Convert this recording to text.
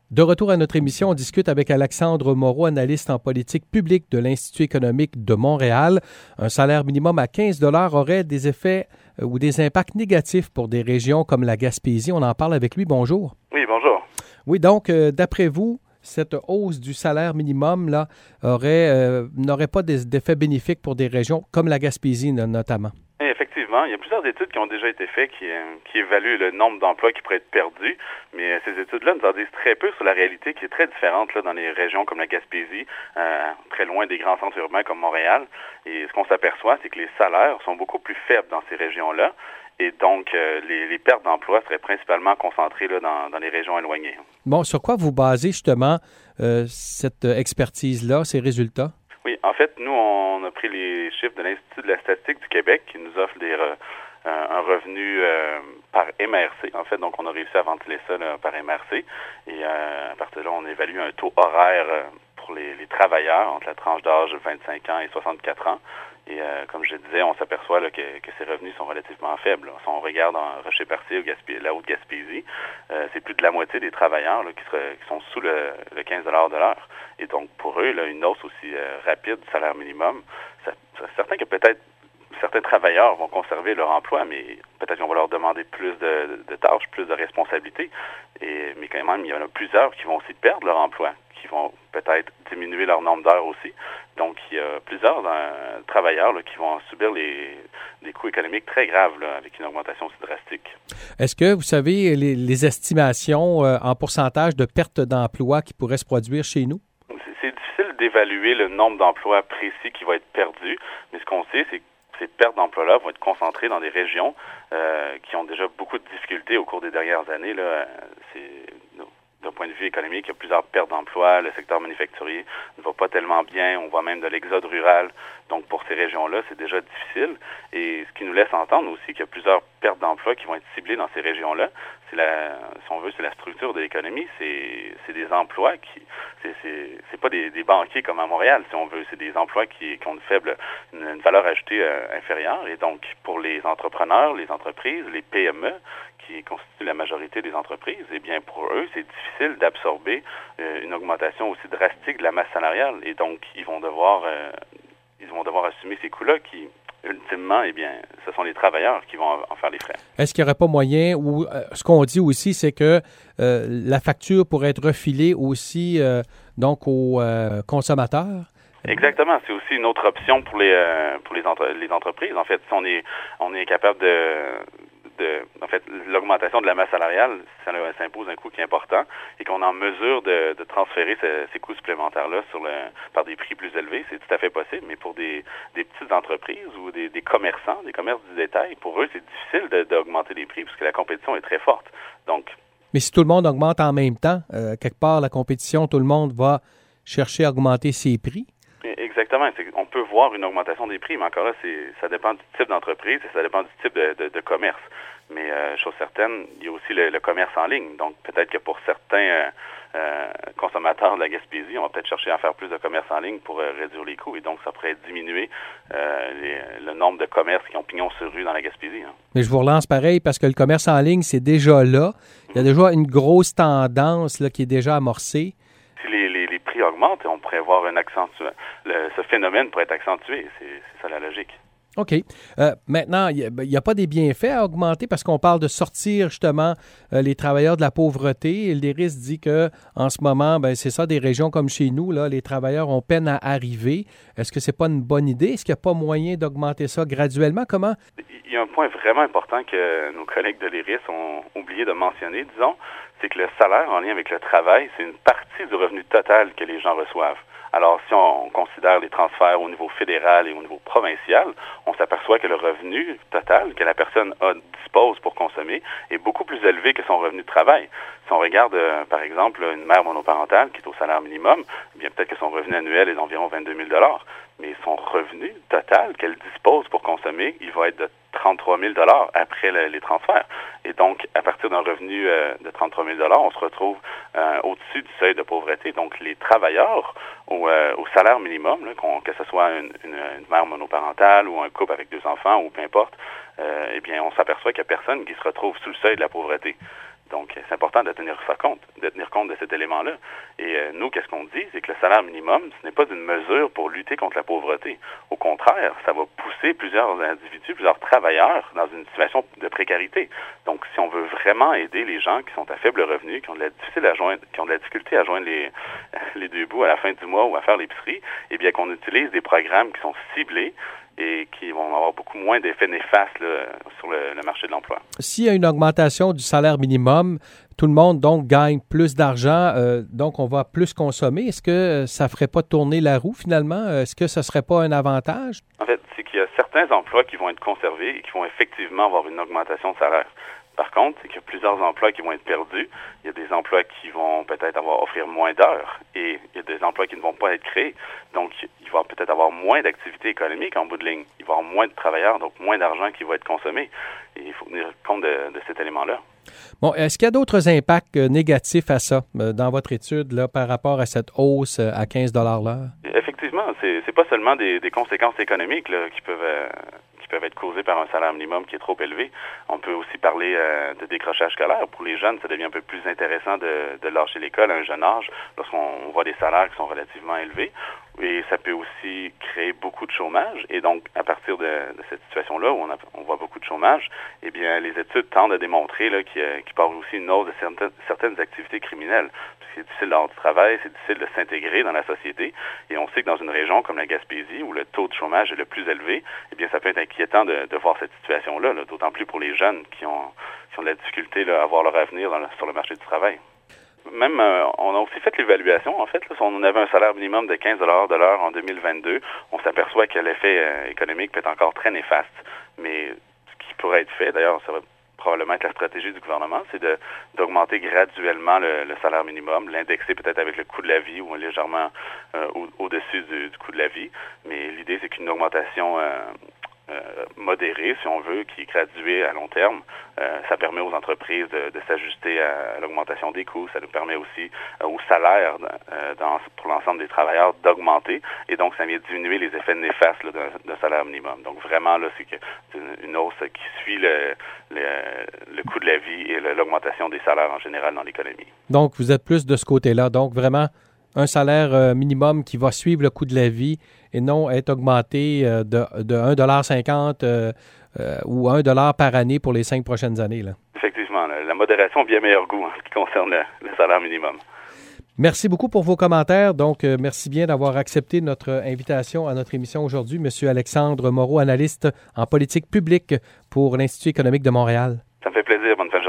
De retour à notre émission, on discute avec Alexandre Moreau, analyste en politique publique de l'Institut économique de Montréal. Un salaire minimum à 15 $ aurait des effets ou des impacts négatifs pour des régions comme la Gaspésie. On en parle avec lui. Bonjour. Oui, bonjour. Oui, donc, d'après vous, cette hausse du salaire minimum là, n'aurait pas d'effets bénéfiques pour des régions comme la Gaspésie notamment? Effectivement, il y a plusieurs études qui ont déjà été faites qui évaluent le nombre d'emplois qui pourraient être perdus, mais ces études-là nous en disent très peu sur la réalité qui est très différente là, dans les régions comme la Gaspésie, très loin des grands centres urbains comme Montréal. Et ce qu'on s'aperçoit, c'est que les salaires sont beaucoup plus faibles dans ces régions-là. Et donc, les pertes d'emplois seraient principalement concentrées là, dans les régions éloignées. Bon, sur quoi vous basez justement cette expertise-là, ces résultats? Oui, en fait, nous, on a pris les chiffres de l'Institut de la statistique du Québec qui nous offre un revenu par MRC. En fait, donc, on a réussi à ventiler ça là, par MRC. Et à partir de là, on évalue un taux horaire pour les travailleurs entre la tranche d'âge de 25 ans et 64 ans. Et comme je disais, on s'aperçoit là, que ces revenus sont relativement faibles. Là. Si on regarde en Rocher-Percé ou la Haute-Gaspésie, c'est plus de la moitié des travailleurs là, qui sont sous le 15 $ de l'heure. Et donc, pour eux, là, une hausse aussi rapide du salaire minimum, c'est certain que peut-être certains travailleurs vont conserver leur emploi, mais peut-être qu'on va leur demander plus de tâches, plus de responsabilités. Mais quand même, il y en a plusieurs qui vont aussi perdre leur emploi, qui vont peut-être diminuer leur nombre d'heures aussi. Donc, il y a plusieurs travailleurs là, qui vont subir des coûts économiques très graves là, avec une augmentation aussi drastique. Est-ce que vous savez les estimations en pourcentage de perte d'emploi qui pourraient se produire chez nous? C'est difficile d'évaluer le nombre d'emplois précis qui va être perdu, mais ce qu'on sait, c'est que ces pertes d'emplois-là vont être concentrées dans des régions qui ont déjà beaucoup de difficultés au cours des dernières années. Là, d'un point de vue économique, il y a plusieurs pertes d'emplois. Le secteur manufacturier ne va pas tellement bien. On voit même de l'exode rural. Donc, pour ces régions-là, c'est déjà difficile. Et ce qui nous laisse entendre aussi qu'il y a plusieurs pertes d'emplois qui vont être ciblées dans ces régions-là. Si on veut, c'est la structure de l'économie. C'est des emplois c'est pas des banquiers comme à Montréal, si on veut. C'est des emplois qui ont une valeur ajoutée inférieure. Et donc, pour les entrepreneurs, les entreprises, les PME, qui constituent la majorité des entreprises, eh bien, pour eux, c'est difficile d'absorber une augmentation aussi drastique de la masse salariale. Et donc, ils vont devoir assumer ces coûts-là qui, ultimement, eh bien, ce sont les travailleurs qui vont en faire les frais. Est-ce qu'il n'y aurait pas moyen, ou ce qu'on dit aussi, c'est que la facture pourrait être refilée aussi donc aux consommateurs? Exactement. C'est aussi une autre option pour les entreprises. En fait, si on est capable en fait, l'augmentation de la masse salariale, ça impose un coût qui est important et qu'on est en mesure de transférer ces coûts supplémentaires-là par des prix plus élevés, c'est tout à fait possible. Mais pour des petites entreprises ou des commerçants, des commerces du détail, pour eux, c'est difficile d'augmenter les prix parce que la compétition est très forte. Donc, mais si tout le monde augmente en même temps, quelque part, la compétition, tout le monde va chercher à augmenter ses prix. Exactement. On peut voir une augmentation des prix, mais encore là, ça dépend du type d'entreprise et ça dépend du type de commerce. Mais chose certaine, il y a aussi le commerce en ligne. Donc, peut-être que pour certains consommateurs de la Gaspésie, on va peut-être chercher à faire plus de commerce en ligne pour réduire les coûts. Et donc, ça pourrait diminuer le nombre de commerces qui ont pignon sur rue dans la Gaspésie. Hein. Mais je vous relance pareil parce que le commerce en ligne, c'est déjà là. Il y a déjà une grosse tendance là, qui est déjà amorcée. Si les prix augmentent, on pourrait voir ce phénomène pourrait être accentué. C'est ça la logique. OK. Maintenant, il n'y a pas des bienfaits à augmenter parce qu'on parle de sortir justement les travailleurs de la pauvreté. Et le DERIS dit qu'en ce moment, c'est ça, des régions comme chez nous, là, les travailleurs ont peine à arriver. Est-ce que c'est pas une bonne idée? Est-ce qu'il n'y a pas moyen d'augmenter ça graduellement? Comment? Il y a un point vraiment important que nos collègues de l'IRIS ont oublié de mentionner, disons, c'est que le salaire en lien avec le travail, c'est une partie du revenu total que les gens reçoivent. Alors, si on considère les transferts au niveau fédéral et au niveau provincial, on s'aperçoit que le revenu total que la personne dispose pour consommer est beaucoup plus élevé que son revenu de travail. Si on regarde, par exemple, une mère monoparentale qui est au salaire minimum, eh bien peut-être que son revenu annuel est d'environ 22 000 $, mais son revenu total qu'elle dispose pour consommer, il va être de 33 000 $ après les transferts. Et donc, à partir d'un revenu de 33 000 $, on se retrouve au-dessus du seuil de pauvreté. Donc, les travailleurs au salaire minimum, là, que ce soit une mère monoparentale ou un couple avec 2 enfants ou peu importe, eh bien, on s'aperçoit qu'il n'y a personne qui se retrouve sous le seuil de la pauvreté. Donc, c'est important de tenir compte de cet élément-là. Et nous, qu'est-ce qu'on dit? C'est que le salaire minimum, ce n'est pas une mesure pour lutter contre la pauvreté. Au contraire, ça va pousser plusieurs individus, plusieurs travailleurs dans une situation de précarité. Donc, si on veut vraiment aider les gens qui sont à faible revenu, qui ont de la difficulté à joindre les deux bouts à la fin du mois ou à faire l'épicerie, eh bien, qu'on utilise des programmes qui sont ciblés et qui vont avoir beaucoup moins d'effets néfastes là, sur le marché de l'emploi. S'il y a une augmentation du salaire minimum, tout le monde donc gagne plus d'argent, donc on va plus consommer. Est-ce que ça ne ferait pas tourner la roue finalement? Est-ce que ce ne serait pas un avantage? En fait, c'est qu'il y a certains emplois qui vont être conservés et qui vont effectivement avoir une augmentation de salaire. Par contre, c'est qu'il y a plusieurs emplois qui vont être perdus. Il y a des emplois qui vont peut-être offrir moins d'heures et il y a des emplois qui ne vont pas être créés. Donc, il va peut-être avoir moins d'activité économique en bout de ligne. Il va y avoir moins de travailleurs, donc moins d'argent qui va être consommé. Et il faut tenir compte de cet élément-là. Bon, est-ce qu'il y a d'autres impacts négatifs à ça dans votre étude là, par rapport à cette hausse à 15 $ l'heure? Effectivement, c'est pas seulement des conséquences économiques là, qui peuvent être causées par un salaire minimum qui est trop élevé. On peut aussi parler de décrochage scolaire. Pour les jeunes, ça devient un peu plus intéressant de lâcher l'école à un jeune âge lorsqu'on voit des salaires qui sont relativement élevés. Et ça peut aussi créer beaucoup de chômage. Et donc, à partir de cette situation-là, où on voit beaucoup de chômage, eh bien, les études tendent à démontrer là, qu'il parle aussi une hausse de certaines activités criminelles. Parce que c'est difficile d'avoir du travail, c'est difficile de s'intégrer dans la société. Et on sait que dans une région comme la Gaspésie, où le taux de chômage est le plus élevé, eh bien, ça peut être inquiétant de voir cette situation-là, là, d'autant plus pour les jeunes qui ont de la difficulté là, à voir leur avenir sur le marché du travail. Même, on a aussi fait l'évaluation, en fait. Là, si on avait un salaire minimum de 15 $ de l'heure en 2022, on s'aperçoit que l'effet économique peut être encore très néfaste. Mais ce qui pourrait être fait, d'ailleurs, ça va probablement être la stratégie du gouvernement, c'est d'augmenter graduellement le salaire minimum, l'indexer peut-être avec le coût de la vie ou légèrement au-dessus du coût de la vie. Mais l'idée, c'est qu'une augmentation modérée, si on veut, qui est graduée à long terme, ça permet aux entreprises de s'ajuster à l'augmentation des coûts. Ça nous permet aussi au salaire pour l'ensemble des travailleurs d'augmenter. Et donc, ça vient diminuer les effets néfastes là, d'un salaire minimum. Donc, vraiment, là, c'est une hausse qui suit le coût de la vie et l'augmentation des salaires en général dans l'économie. Donc, vous êtes plus de ce côté-là. Donc, vraiment, un salaire minimum qui va suivre le coût de la vie et non être augmenté de 1,50 $ ou 1 $ par année pour les 5 prochaines années. Là. Effectivement, la modération a bien meilleur goût en ce qui concerne le salaire minimum. Merci beaucoup pour vos commentaires. Donc, merci bien d'avoir accepté notre invitation à notre émission aujourd'hui. Monsieur Alexandre Moreau, analyste en politique publique pour l'Institut économique de Montréal. Ça me fait plaisir. Bonne fin de journée.